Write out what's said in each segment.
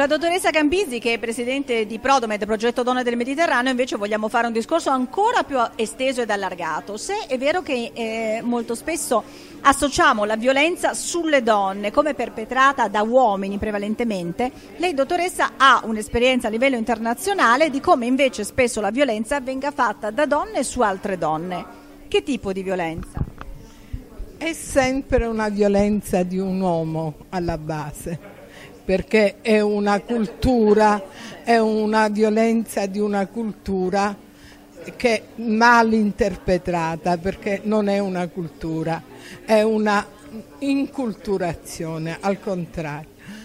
Con la dottoressa Campisi, che è presidente di Prodomed, Progetto Donne del Mediterraneo, invece vogliamo fare un discorso ancora più esteso ed allargato. Se è vero che molto spesso associamo la violenza sulle donne come perpetrata da uomini prevalentemente, lei dottoressa ha un'esperienza a livello internazionale di come invece spesso la violenza venga fatta da donne su altre donne. Che tipo di violenza? È sempre una violenza di un uomo alla base, perché è una cultura, è una violenza di una cultura che è mal interpretata, perché non è una cultura, è una inculturazione, al contrario.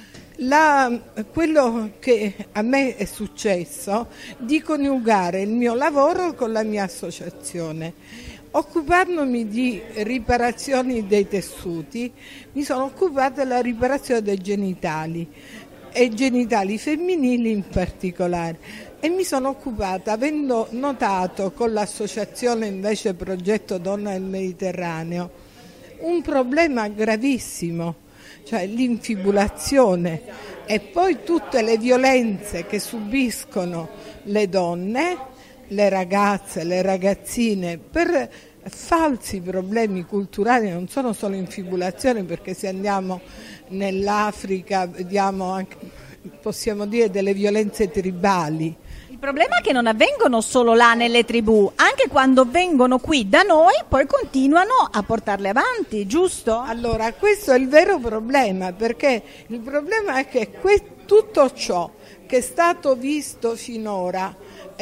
Quello che a me è successo di coniugare il mio lavoro con la mia associazione. Occupandomi di riparazioni dei tessuti, mi sono occupata della riparazione dei genitali e genitali femminili in particolare, e mi sono occupata, avendo notato con l'associazione invece Progetto Donne del Mediterraneo un problema gravissimo, cioè l'infibulazione e poi tutte le violenze che subiscono le donne, le ragazze, le ragazzine, per falsi problemi culturali. Non sono solo infibulazioni, perché se andiamo nell'Africa vediamo anche, possiamo dire, delle violenze tribali. Il problema è che non avvengono solo là nelle tribù, anche quando vengono qui da noi poi continuano a portarle avanti, giusto? Allora, questo è il vero problema, perché il problema è che tutto ciò che è stato visto finora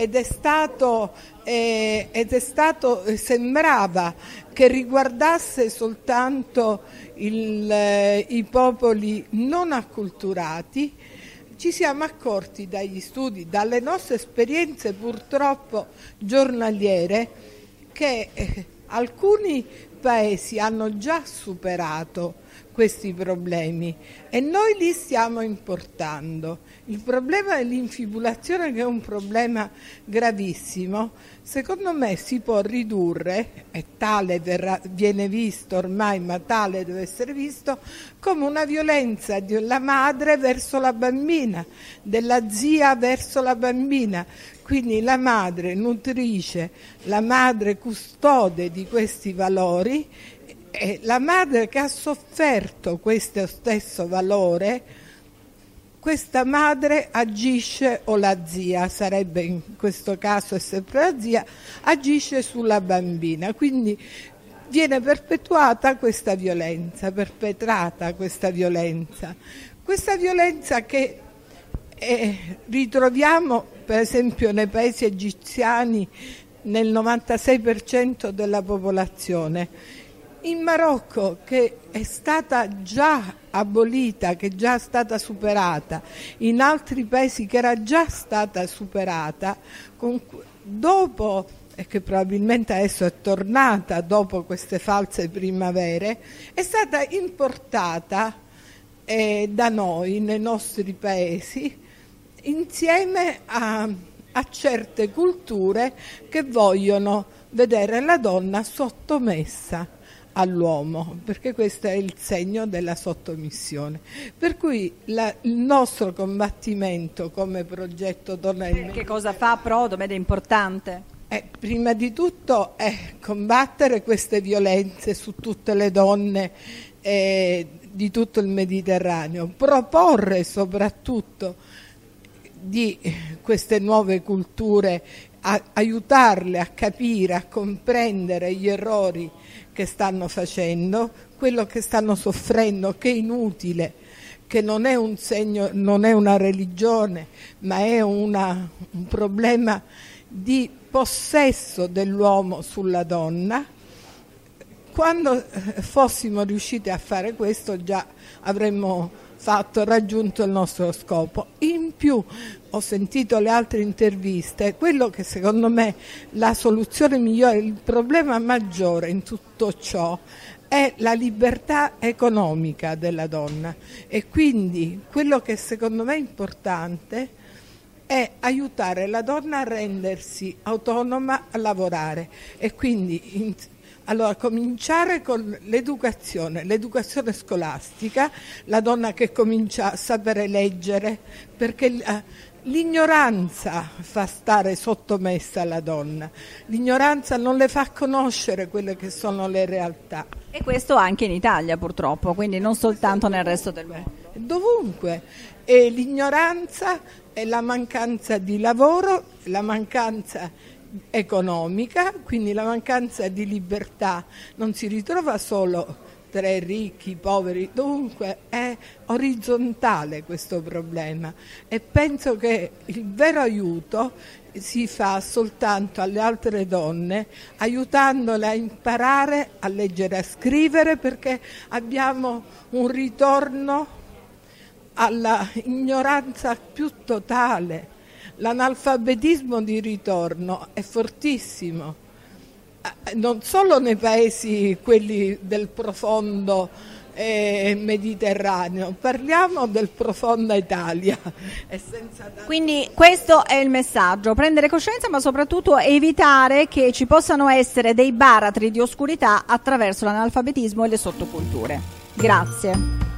sembrava che riguardasse soltanto i popoli non acculturati. Ci siamo accorti dagli studi, dalle nostre esperienze purtroppo giornaliere, che alcuni paesi hanno già superato questi problemi e noi li stiamo importando. Il problema dell'infibulazione, che è un problema gravissimo, secondo me si può ridurre, e tale viene visto ormai, ma tale deve essere visto, come una violenza della madre verso la bambina, della zia verso la bambina. Quindi la madre nutrice, la madre custode di questi valori, e la madre che ha sofferto questo stesso valore, questa madre agisce, o la zia, sarebbe in questo caso è sempre la zia, agisce sulla bambina. Quindi viene perpetrata questa violenza che ritroviamo per esempio nei paesi egiziani nel 96% della popolazione. In Marocco, che è stata già abolita, che è già stata superata, in altri paesi che era già stata superata, dopo, e che probabilmente adesso è tornata dopo queste false primavere, è stata importata da noi, nei nostri paesi, insieme a certe culture che vogliono vedere la donna sottomessa all'uomo, perché questo è il segno della sottomissione. Per cui il nostro combattimento come progetto Donne... Che cosa fa Prodomed è importante? Prima di tutto è combattere queste violenze su tutte le donne di tutto il Mediterraneo, proporre soprattutto di queste nuove culture, aiutarle a capire, a comprendere gli errori che stanno facendo, quello che stanno soffrendo, che è inutile, che non è un segno, non è una religione, ma è un problema di possesso dell'uomo sulla donna. Quando fossimo riusciti a fare questo, già avremmo raggiunto il nostro scopo. In più ho sentito le altre interviste, quello che secondo me la soluzione migliore, il problema maggiore in tutto ciò è la libertà economica della donna, e quindi quello che secondo me è importante è aiutare la donna a rendersi autonoma a lavorare e quindi allora cominciare con l'educazione scolastica, la donna che comincia a sapere leggere, perché l'ignoranza fa stare sottomessa la donna, l'ignoranza non le fa conoscere quelle che sono le realtà. E questo anche in Italia purtroppo, quindi non soltanto nel resto del mondo. Dovunque. E l'ignoranza è la mancanza di lavoro, la mancanza economica, quindi la mancanza di libertà non si ritrova solo tra i ricchi, i poveri, dovunque è orizzontale questo problema e penso che il vero aiuto si fa soltanto alle altre donne, aiutandole a imparare a leggere e a scrivere, perché abbiamo un ritorno alla ignoranza più totale. L'analfabetismo di ritorno è fortissimo, non solo nei paesi quelli del profondo Mediterraneo, parliamo del profonda Italia. Quindi questo è il messaggio, prendere coscienza ma soprattutto evitare che ci possano essere dei baratri di oscurità attraverso l'analfabetismo e le sottoculture. Grazie.